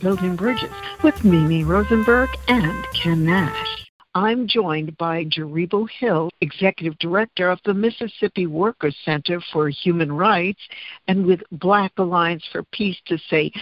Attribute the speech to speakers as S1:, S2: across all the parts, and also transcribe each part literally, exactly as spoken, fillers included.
S1: Building Bridges with Mimi Rosenberg and Ken Nash. I'm joined by Jeribo Hill, Executive Director of the Mississippi Workers Center for Human Rights, and with Black Alliance for Peace to say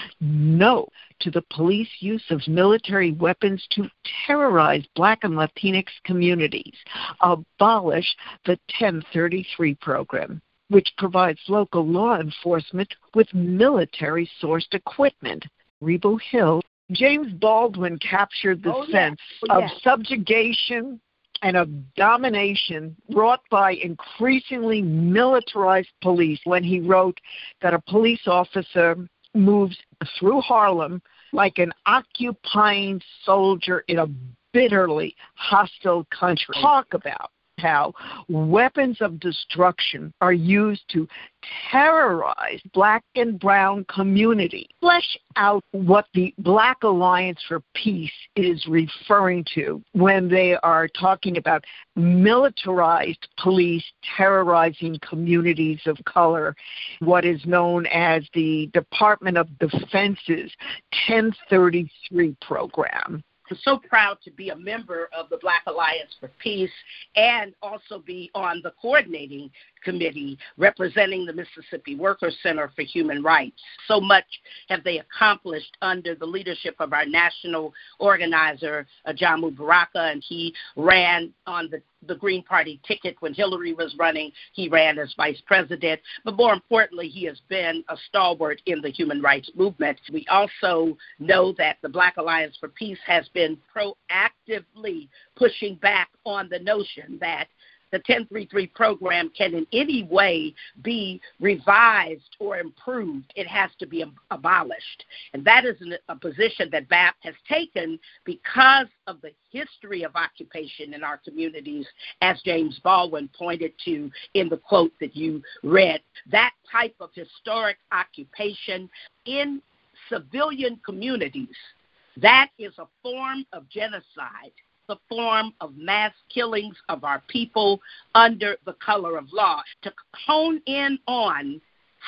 S1: no to the police use of military weapons to terrorize Black and Latinx communities, abolish the ten thirty-three program, which provides local law enforcement with military-sourced equipment. Jeribo Hill. James Baldwin captured the
S2: oh,
S1: sense
S2: yeah. oh,
S1: of
S2: yeah.
S1: subjugation and of domination brought by increasingly militarized police when he wrote that a police officer moves through Harlem like an occupying soldier in a bitterly hostile country. Talk about how weapons of destruction are used to terrorize Black and brown communities. Flesh out what the Black Alliance for Peace is referring to when they are talking about militarized police terrorizing communities of color, what is known as the Department of Defense's ten thirty-three program.
S2: I'm so proud to be a member of the Black Alliance for Peace and also be on the coordinating committee representing the Mississippi Workers Center for Human Rights. So much have they accomplished under the leadership of our national organizer, Ajamu Baraka, and he ran on the, the Green Party ticket when Hillary was running. He ran as vice president, but more importantly, he has been a stalwart in the human rights movement. We also know that the Black Alliance for Peace has been proactively pushing back on the notion that the ten thirty-three program can in any way be revised or improved. It has to be ab- abolished. And that is an, a position that B A P has taken because of the history of occupation in our communities, as James Baldwin pointed to in the quote that you read. That type of historic occupation in civilian communities, that is a form of genocide, the form of mass killings of our people under the color of law. To hone in on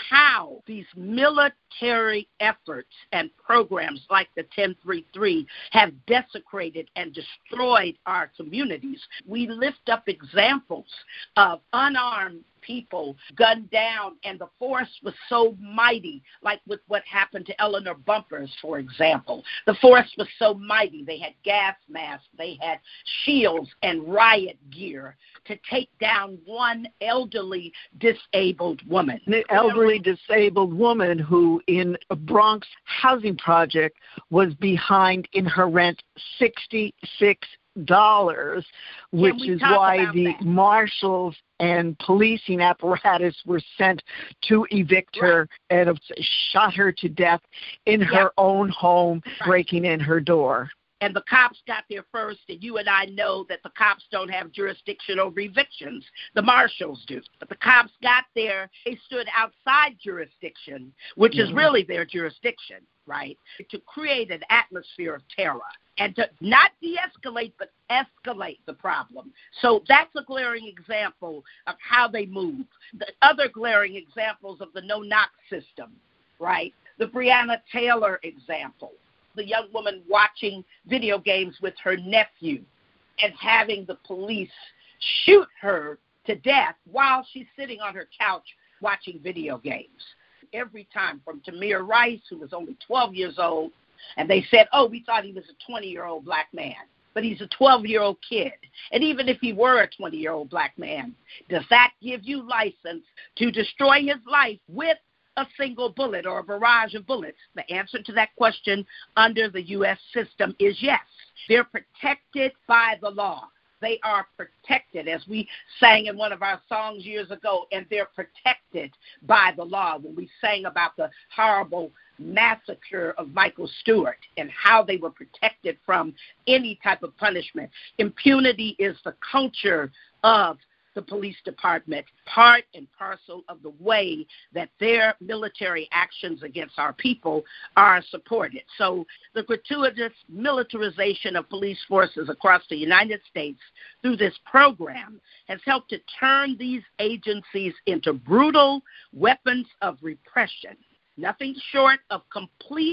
S2: how these military efforts and programs like the ten thirty-three have desecrated and destroyed our communities. We lift up examples of unarmed people gunned down, and the force was so mighty, like with what happened to Eleanor Bumpurs, for example. The force was so mighty. They had gas masks, they had shields and riot gear to take down one elderly disabled woman.
S1: The elderly disabled woman who in a Bronx housing project was behind in her rent sixty-six dollars, which is why the
S2: that?
S1: marshals and policing apparatus were sent to evict
S2: right.
S1: her and have shot her to death in her
S2: yep.
S1: own home,
S2: right.
S1: breaking in her door.
S2: And the cops got there first, and you and I know that the cops don't have jurisdiction over evictions. The marshals do. But the cops got there. They stood outside jurisdiction, which mm-hmm. is really their jurisdiction, right, to create an atmosphere of terror and to not de-escalate but escalate the problem. So that's a glaring example of how they move. The other glaring examples of the no-knock system, right, the Breonna Taylor example. The young woman watching video games with her nephew and having the police shoot her to death while she's sitting on her couch watching video games. Every time, from Tamir Rice, who was only twelve years old, and they said, oh, we thought he was a twenty-year-old black man, but he's a twelve-year-old kid. And even if he were a twenty-year-old black man, does that give you license to destroy his life with a single bullet or a barrage of bullets? The answer to that question under the U S system is yes. They're protected by the law. They are protected, as we sang in one of our songs years ago, and they're protected by the law when we sang about the horrible massacre of Michael Stewart and how they were protected from any type of punishment. Impunity is the culture of the police department, part and parcel of the way that their military actions against our people are supported. So the gratuitous militarization of police forces across the United States through this program has helped to turn these agencies into brutal weapons of repression, nothing short of complete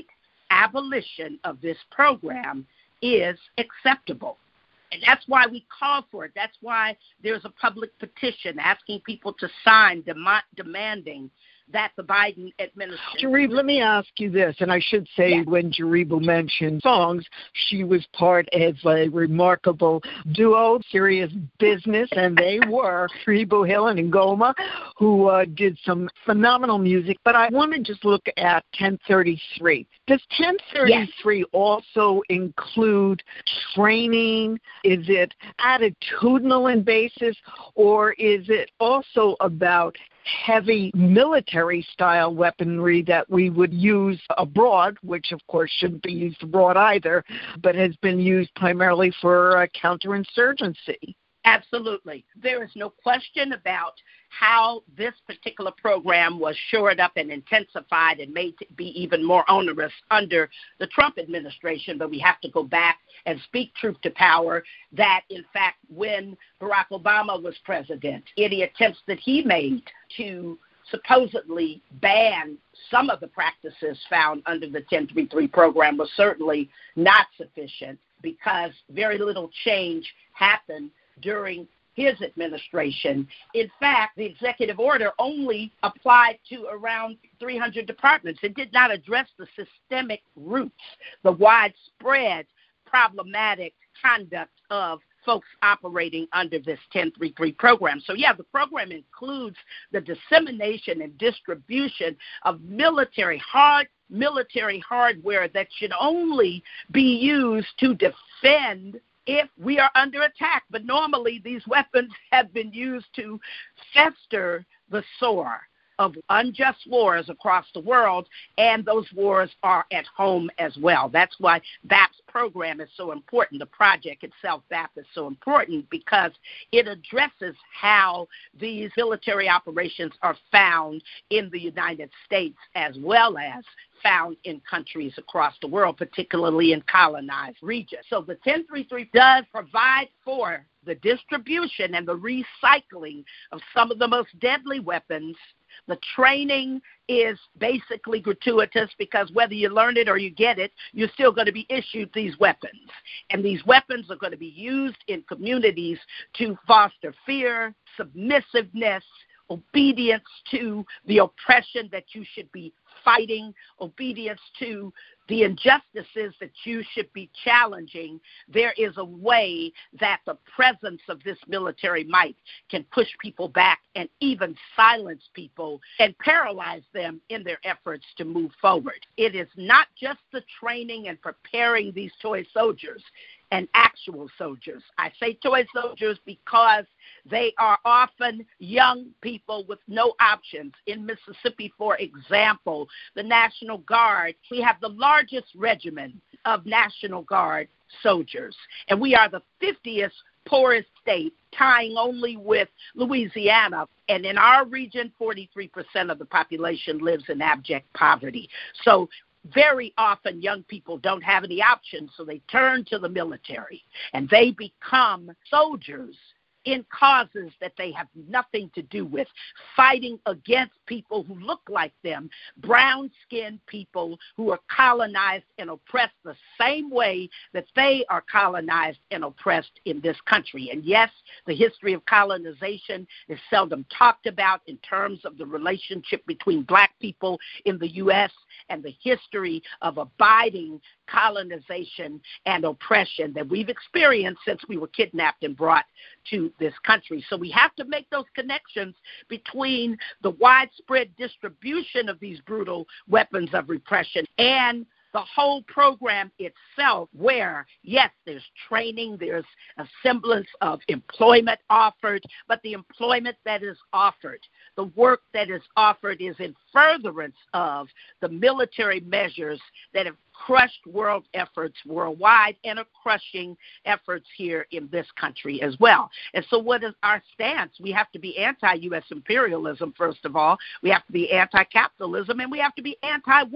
S2: abolition of this program is acceptable. And that's why we call for it. That's why there's a public petition asking people to sign, dem- demanding that the Biden administration...
S1: Jariba, let me ask you this, and I should say yes. When Jariba mentioned songs, she was part of a remarkable duo, Serious Business, and they were Jariba Hill and Ngoma, who uh, did some phenomenal music. But I want to just look at ten thirty-three. Does ten thirty-three yes. also include training? Is it attitudinal in basis, or is it also about heavy military-style weaponry that we would use abroad, which, of course, shouldn't be used abroad either, but has been used primarily for uh, counterinsurgency?
S2: Absolutely. There is no question about how this particular program was shored up and intensified and made to be even more onerous under the Trump administration. But we have to go back and speak truth to power that, in fact, when Barack Obama was president, any attempts that he made to supposedly ban some of the practices found under the ten thirty-three program was certainly not sufficient, because very little change happened during his administration. In fact, the executive order only applied to around three hundred departments. It did not address the systemic roots, the widespread problematic conduct of folks operating under this ten thirty-three program. So, yeah, the program includes the dissemination and distribution of military, hard military hardware that should only be used to defend if we are under attack. But normally these weapons have been used to fester the sore of unjust wars across the world, and those wars are at home as well. That's why B A P's program is so important. The project itself, B A P, is so important because it addresses how these military operations are found in the United States as well as found in countries across the world, particularly in colonized regions. So the ten thirty-three does provide for the distribution and the recycling of some of the most deadly weapons. The training is basically gratuitous because whether you learn it or you get it, you're still going to be issued these weapons. And these weapons are going to be used in communities to foster fear, submissiveness, obedience to the oppression that you should be fighting, obedience to the injustices that you should be challenging. There is a way that the presence of this military might can push people back and even silence people and paralyze them in their efforts to move forward. It is not just the training and preparing these toy soldiers and actual soldiers. I say toy soldiers because they are often young people with no options. In Mississippi, for example, the National Guard, we have the largest regiment of National Guard soldiers, and we are the fiftieth poorest state, tying only with Louisiana. And in our region, forty-three percent of the population lives in abject poverty. So very often young people don't have any options, so they turn to the military, and they become soldiers in causes that they have nothing to do with, fighting against people who look like them, brown-skinned people who are colonized and oppressed the same way that they are colonized and oppressed in this country. And yes, the history of colonization is seldom talked about in terms of the relationship between black people in the U S and the history of abiding colonization and oppression that we've experienced since we were kidnapped and brought to this country. So we have to make those connections between the widespread distribution of these brutal weapons of repression and the whole program itself, where, yes, there's training, there's a semblance of employment offered, but the employment that is offered, the work that is offered is in furtherance of the military measures that have crushed world efforts worldwide and are crushing efforts here in this country as well. And so what is our stance? We have to be anti-U S imperialism, first of all. We have to be anti-capitalism, and we have to be anti-war.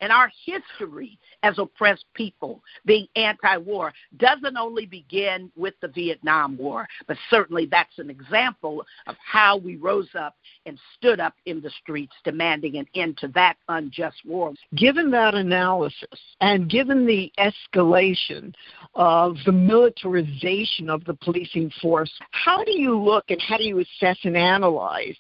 S2: And our history as oppressed people, being anti-war, doesn't only begin with the Vietnam War, but certainly that's an example of how we rose up and stood up in the streets demanding an end to that unjust war.
S1: Given that analysis and given the escalation of the militarization of the policing force, how do you look and how do you assess and analyze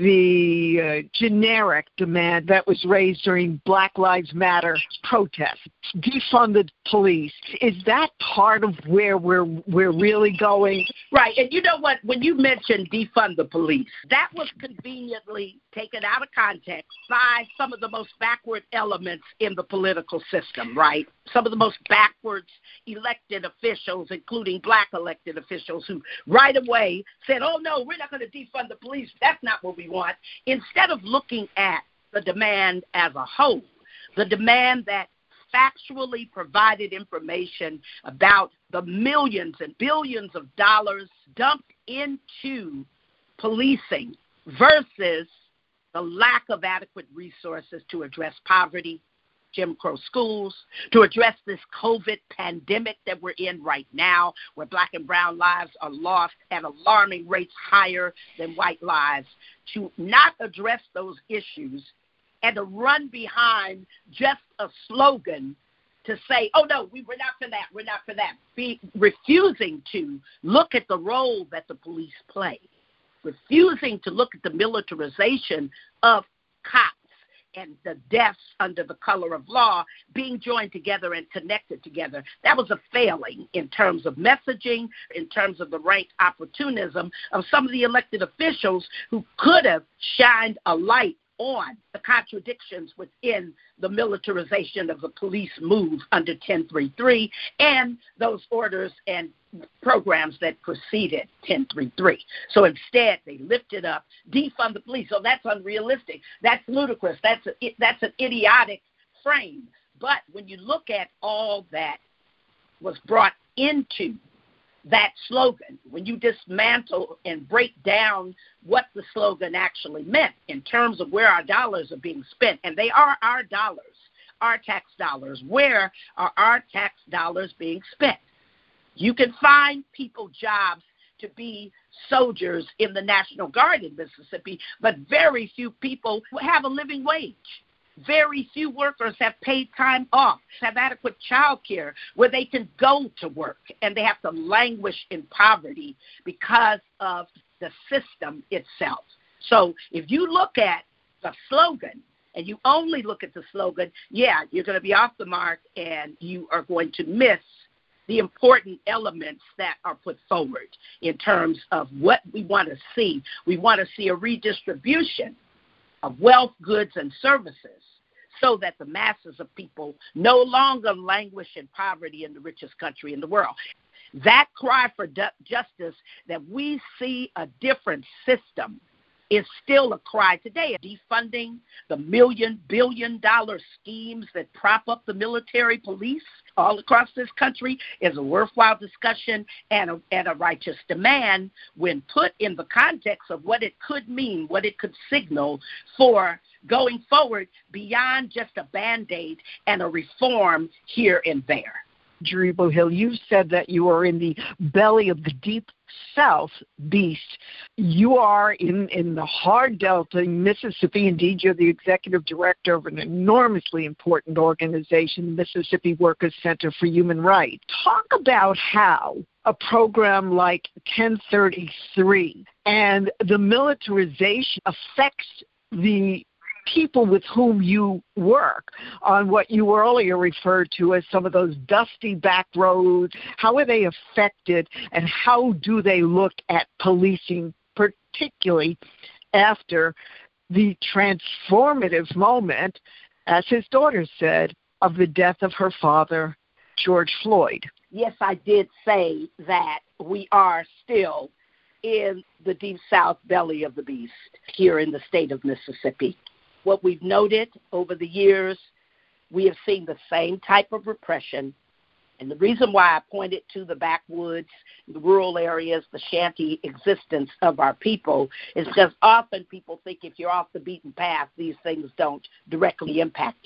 S1: the uh, generic demand that was raised during Black Lives Matter protests? Defund the police. Is that part of where we're we're really going?
S2: Right. And you know what? When you mentioned defund the police, that was conveniently taken out of context by some of the most backward elements in the political system, right? Some of the most backwards elected officials, including black elected officials, who right away said, oh, no, we're not going to defund the police. That's not what we want. Instead of looking at the demand as a whole, the demand that factually provided information about the millions and billions of dollars dumped into policing versus the lack of adequate resources to address poverty, Jim Crow schools, to address this COVID pandemic that we're in right now, where black and brown lives are lost at alarming rates higher than white lives, to not address those issues and to run behind just a slogan to say, oh, no, we, we're not for that, we're not for that, Be, refusing to look at the role that the police play, refusing to look at the militarization of cops and the deaths under the color of law being joined together and connected together. That was a failing in terms of messaging, in terms of the rank opportunism of some of the elected officials who could have shined a light on the contradictions within the militarization of the police move under ten thirty-three and those orders and programs that preceded ten thirty-three. So instead, they lifted up, defund the police. So that's unrealistic. That's ludicrous. That's a, that's an idiotic frame. But when you look at all that was brought into that slogan, when you dismantle and break down what the slogan actually meant in terms of where our dollars are being spent, and they are our dollars, our tax dollars, where are our tax dollars being spent? You can find people jobs to be soldiers in the National Guard in Mississippi, but very few people have a living wage. Very few workers have paid time off, have adequate child care where they can go to work, and they have to languish in poverty because of the system itself. So if you look at the slogan and you only look at the slogan, yeah, you're going to be off the mark and you are going to miss the important elements that are put forward in terms of what we want to see. We want to see a redistribution of wealth, goods, and services so that the masses of people no longer languish in poverty in the richest country in the world. That cry for du- justice, that we see a different system, is still a cry today. Defunding the million, billion dollar schemes that prop up the military police all across this country is a worthwhile discussion and a, and a righteous demand when put in the context of what it could mean, what it could signal for going forward beyond just a Band-Aid and a reform here and there.
S1: Jaribo Hill, you said that you are in the belly of the deep South beast. You are in, in the hard Delta in Mississippi. Indeed, you're the executive director of an enormously important organization, the Mississippi Workers Center for Human Rights. Talk about how a program like ten thirty-three and the militarization affects the people with whom you work on what you earlier referred to as some of those dusty back roads. How are they affected, and how do they look at policing, particularly after the transformative moment, as his daughter said, of the death of her father, George Floyd?
S2: Yes, I did say that we are still in the deep South belly of the beast here in the state of Mississippi. What we've noted over the years, we have seen the same type of repression. And the reason why I pointed to the backwoods, the rural areas, the shanty existence of our people is because often people think if you're off the beaten path, these things don't directly impact you.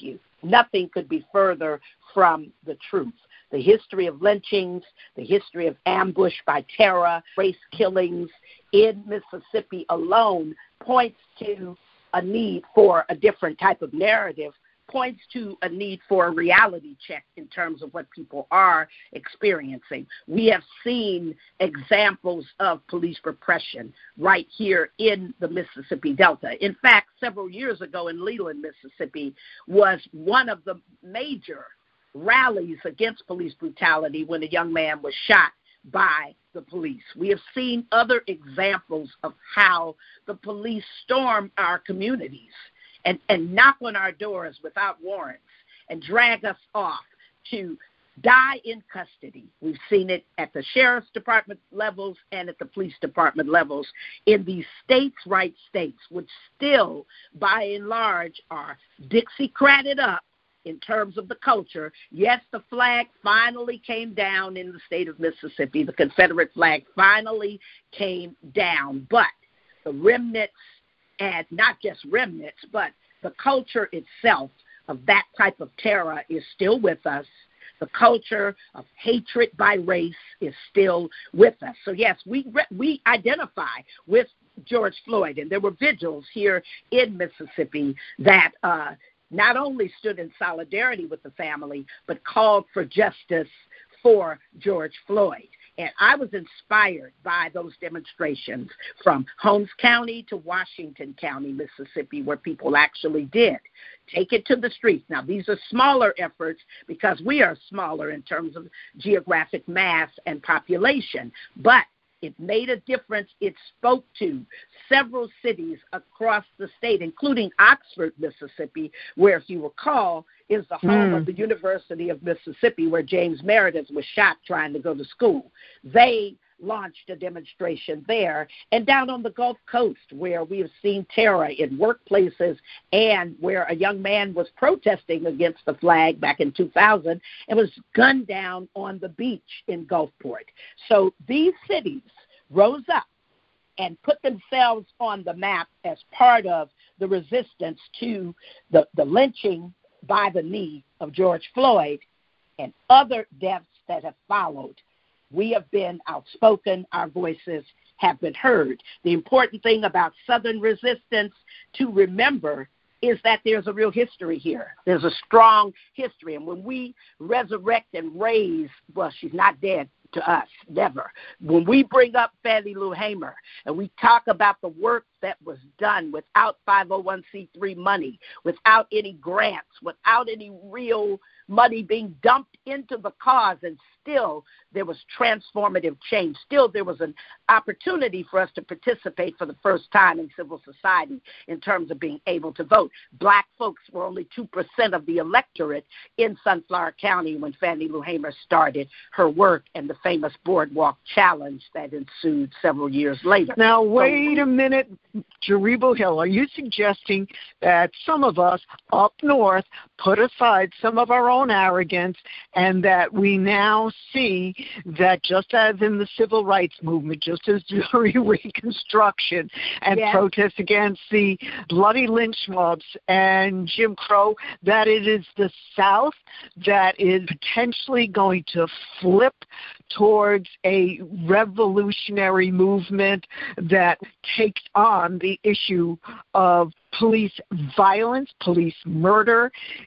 S2: Nothing could be further from the truth. The history of lynchings, the history of ambush by terror, race killings in Mississippi alone points to a need for a different type of narrative, points to a need for a reality check in terms of what people are experiencing. We have seen examples of police repression right here in the Mississippi Delta. In fact, several years ago in Leland, Mississippi, was one of the major rallies against police brutality when a young man was shot by the police. We have seen other examples of how the police storm our communities and, and knock on our doors without warrants and drag us off to die in custody. We've seen it at the sheriff's department levels and at the police department levels in these states' right states, which still, by and large, are Dixiecrated up in terms of the culture. Yes, the flag finally came down in the state of Mississippi. The Confederate flag finally came down. But the remnants, and not just remnants, but the culture itself of that type of terror is still with us. The culture of hatred by race is still with us. So, yes, we we identify with George Floyd, and there were vigils here in Mississippi that uh, not only stood in solidarity with the family, but called for justice for George Floyd. And I was inspired by those demonstrations from Holmes County to Washington County, Mississippi, where people actually did take it to the streets. Now, these are smaller efforts because we are smaller in terms of geographic mass and population, but it made a difference. It spoke to several cities across the state, including Oxford, Mississippi, where, if you recall, is the home mm. of the University of Mississippi, where James Meredith was shot trying to go to school. They launched a demonstration there, and down on the Gulf Coast, where we have seen terror in workplaces and where a young man was protesting against the flag back in two thousand and was gunned down on the beach in Gulfport. So these cities rose up and put themselves on the map as part of the resistance to the, the lynching by the knee of George Floyd and other deaths that have followed. We have been outspoken. Our voices have been heard. The important thing about Southern resistance to remember is that there's a real history here. There's a strong history. And when we resurrect and raise, well, she's not dead to us, never. When we bring up Fannie Lou Hamer and we talk about the work that was done without five oh one c three money, without any grants, without any real money being dumped into the cause, and still there was transformative change. Still there was an opportunity for us to participate for the first time in civil society in terms of being able to vote. Black folks were only two percent of the electorate in Sunflower County when Fannie Lou Hamer started her work and the famous Boardwalk Challenge that ensued several years later.
S1: Now, wait so, a minute, Jaribo Hill. Are you suggesting that some of us up north put aside some of our own arrogance and that we now see that just as in the civil rights movement, just as during Reconstruction and yes. protests against the bloody lynch mobs and Jim Crow, that it is the South that is potentially going to flip towards a revolutionary movement that takes on the issue of police violence, police murder,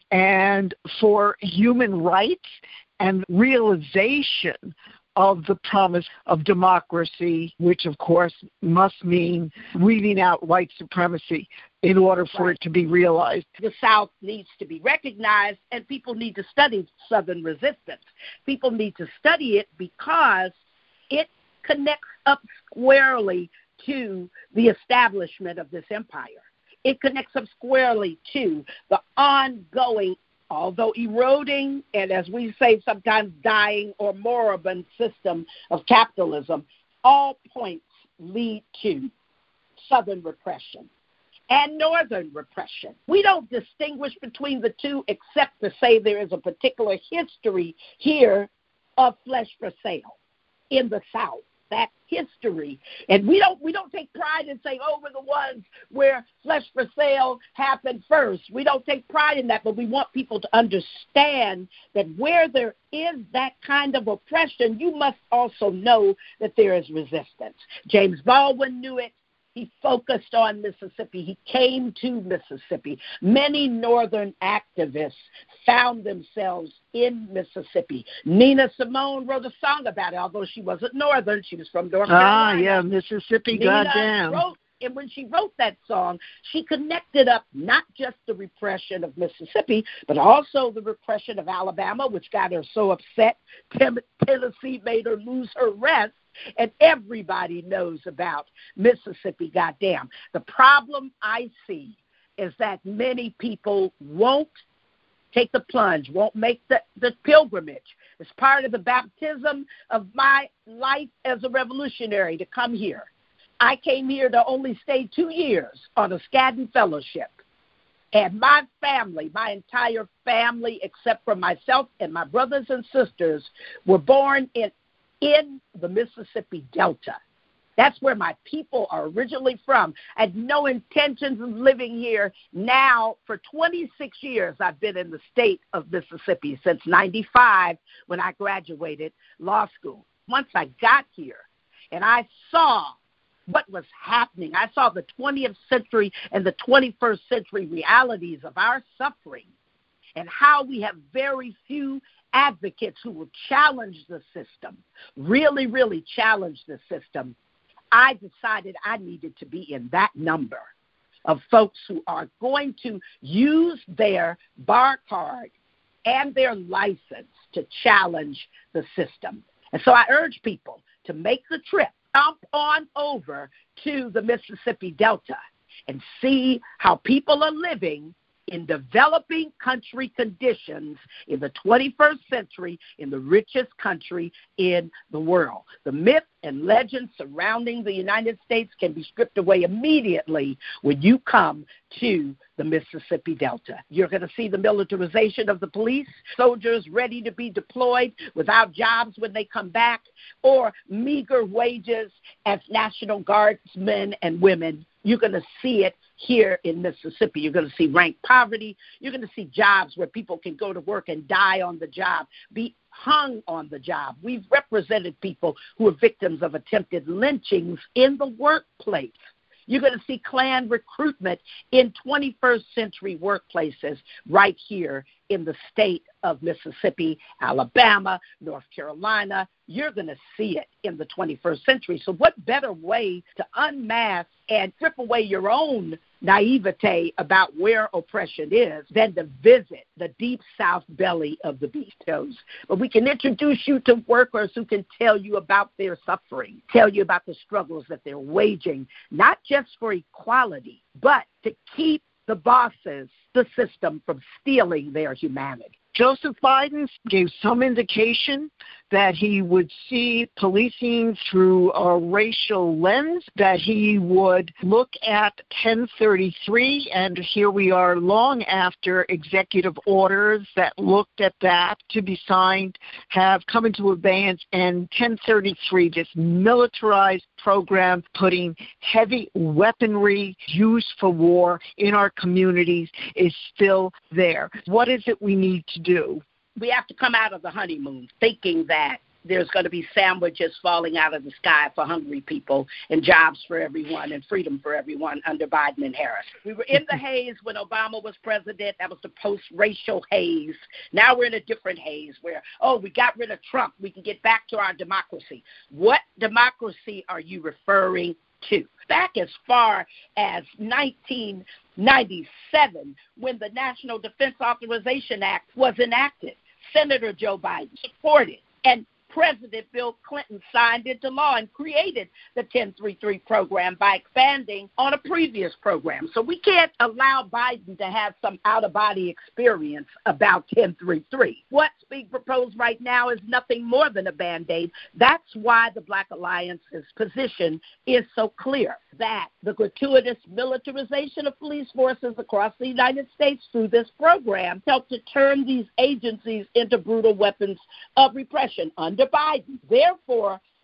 S1: and for human rights and realization of the promise of democracy, which, of course, must mean weeding out white supremacy in order for right. it to be realized.
S2: The South needs to be recognized, and people need to study Southern resistance. People need to study it because it connects up squarely to the establishment of this empire. It connects up squarely to the ongoing, although eroding, and as we say sometimes dying or moribund system of capitalism. All points lead to Southern repression and Northern repression. We don't distinguish between the two except to say there is a particular history here of flesh for sale in the South. that history. And we don't we don't take pride in saying, oh, we're the ones where flesh for sale happened first. We don't take pride in that, but we want people to understand that where there is that kind of oppression, you must also know that there is resistance. James Baldwin knew it. He focused on Mississippi. He came to Mississippi. Many Northern activists found themselves in Mississippi. Nina Simone wrote a song about it, although she wasn't Northern. She was from North Carolina.
S1: Ah, yeah, Mississippi,
S2: Nina
S1: goddamn.
S2: Wrote, and when she wrote that song, she connected up not just the repression of Mississippi, but also the repression of Alabama, which got her so upset. Tennessee made her lose her rest. And everybody knows about Mississippi, goddamn. The problem I see is that many people won't take the plunge, won't make the, the pilgrimage. It's part of the baptism of my life as a revolutionary to come here. I came here to only stay two years on a Skadden Fellowship. And my family, my entire family, except for myself and my brothers and sisters, were born in in the Mississippi Delta. That's where my people are originally from. I had no intentions of living here. Now, for twenty-six years, I've been in the state of Mississippi since ninety-five when I graduated law school. Once I got here and I saw what was happening, I saw the twentieth century and the twenty-first century realities of our suffering and how we have very few advocates who will challenge the system, really, really challenge the system. I decided I needed to be in that number of folks who are going to use their bar card and their license to challenge the system. And so I urge people to make the trip, jump on over to the Mississippi Delta and see how people are living in developing country conditions in the twenty-first century in the richest country in the world. The myth and legend surrounding the United States can be stripped away immediately when you come to the Mississippi Delta. You're going to see the militarization of the police, soldiers ready to be deployed without jobs when they come back, or meager wages as National Guardsmen and women. You're going to see it here in Mississippi. You're going to see rank poverty. You're going to see jobs where people can go to work and die on the job, be hung on the job. We've represented people who are victims of attempted lynchings in the workplace. You're going to see Klan recruitment in twenty-first century workplaces right here in the state of Mississippi, Alabama, North Carolina. You're going to see it in the twenty-first century. So what better way to unmask and strip away your own naivete about where oppression is than to visit the deep south belly of the beast. But we can introduce you to workers who can tell you about their suffering, tell you about the struggles that they're waging, not just for equality, but to keep the bosses, the system, from stealing their humanity.
S1: Joseph Biden gave some indication that he would see policing through a racial lens, that he would look at ten thirty-three, and here we are long after executive orders that looked at that to be signed have come into abeyance, and ten thirty-three, this militarized program putting heavy weaponry use for war in our communities, is still there. What is it we need to do?
S2: We have to come out of the honeymoon thinking that there's going to be sandwiches falling out of the sky for hungry people and jobs for everyone and freedom for everyone under Biden and Harris. We were in the haze when Obama was president. That was the post-racial haze. Now we're in a different haze where, oh, we got rid of Trump. We can get back to our democracy. What democracy are you referring to? Back as far as nineteen ninety-seven, when the National Defense Authorization Act was enacted, Senator Joe Biden supported, and President Bill Clinton signed into law and created the ten thirty-three program by expanding on a previous program. So we can't allow Biden to have some out-of-body experience about ten thirty-three. What's being proposed right now is nothing more than a Band-Aid. That's why the Black Alliance's position is so clear, that the gratuitous militarization of police forces across the United States through this program helped to turn these agencies into brutal weapons of repression under Biden. Therefore,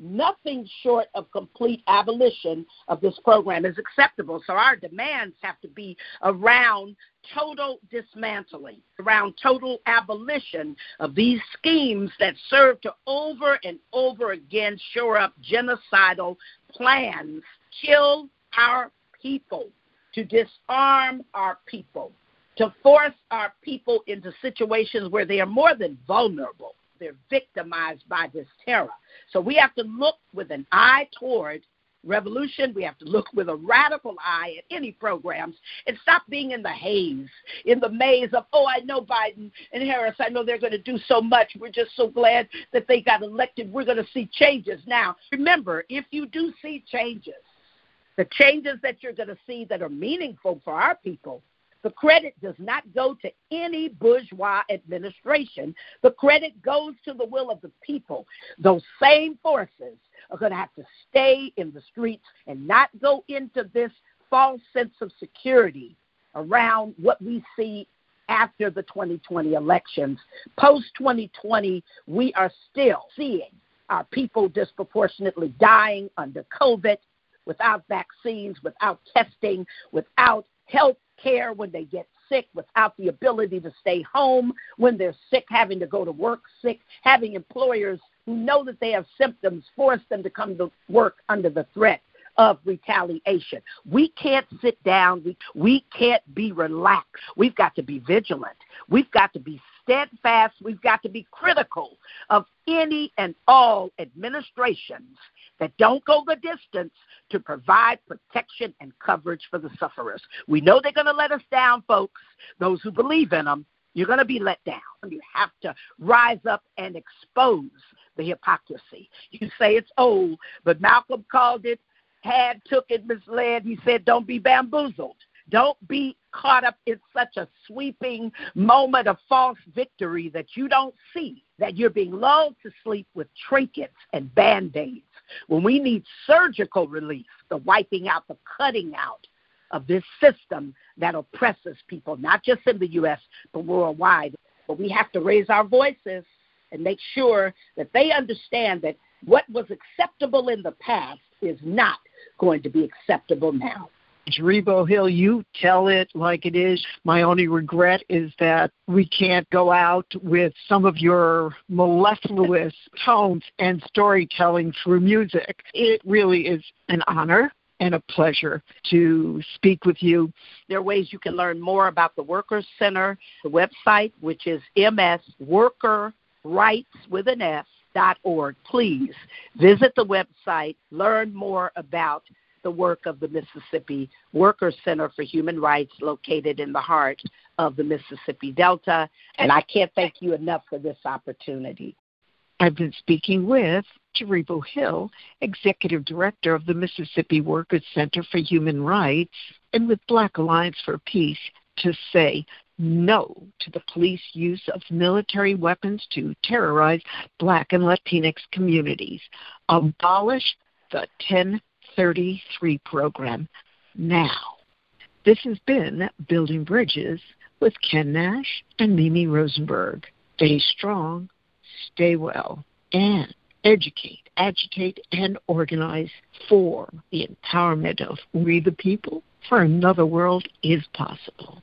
S2: Nothing short of complete abolition of this program is acceptable. So our demands have to be around total dismantling, around total abolition of these schemes that serve to over and over again shore up genocidal plans, kill our people, to disarm our people, to force our people into situations where they are more than vulnerable. They're victimized by this terror. So we have to look with an eye toward revolution. We have to look with a radical eye at any programs and stop being in the haze, in the maze of, oh, I know Biden and Harris. I know they're going to do so much. We're just so glad that they got elected. We're going to see changes. Now, remember, if you do see changes, the changes that you're going to see that are meaningful for our people, the credit does not go to any bourgeois administration. The credit goes to the will of the people. Those same forces are going to have to stay in the streets and not go into this false sense of security around what we see after the twenty twenty elections. Post twenty twenty, we are still seeing our people disproportionately dying under COVID, without vaccines, without testing, without health care when they get sick, without the ability to stay home when they're sick, having to go to work sick, having employers who know that they have symptoms force them to come to work under the threat of retaliation. We can't sit down. We, we can't be relaxed. We've got to be vigilant. We've got to be steadfast. We've got to be critical of any and all administrations that don't go the distance to provide protection and coverage for the sufferers. We know they're going to let us down, folks. Those who believe in them, you're going to be let down. You have to rise up and expose the hypocrisy. You say it's old, but Malcolm called it, had, took it, misled. He said, don't be bamboozled. Don't be caught up in such a sweeping moment of false victory that you don't see, that you're being lulled to sleep with trinkets and Band-Aids, when we need surgical relief, the wiping out, the cutting out of this system that oppresses people, not just in the U S, but worldwide. But we have to raise our voices and make sure that they understand that what was acceptable in the past is not going to be acceptable now.
S1: Jeribo Hill, you tell it like it is. My only regret is that we can't go out with some of your mellifluous tones and storytelling through music. It really is an honor and a pleasure to speak with you.
S2: There are ways you can learn more about the Workers Center, the website, which is M S Worker Rights with an S dot org. Please visit the website, learn more about the work of the Mississippi Workers Center for Human Rights, located in the heart of the Mississippi Delta. And I can't thank you enough for this opportunity.
S1: I've been speaking with Jeribo Hill, Executive Director of the Mississippi Workers Center for Human Rights, and with Black Alliance for Peace, to say no to the police use of military weapons to terrorize Black and Latinx communities. Abolish the ten thirty-three program now. This has been Building Bridges with Ken Nash and Mimi Rosenberg. Stay strong, stay well, and educate, agitate, and organize for the empowerment of we the people, for another world is possible.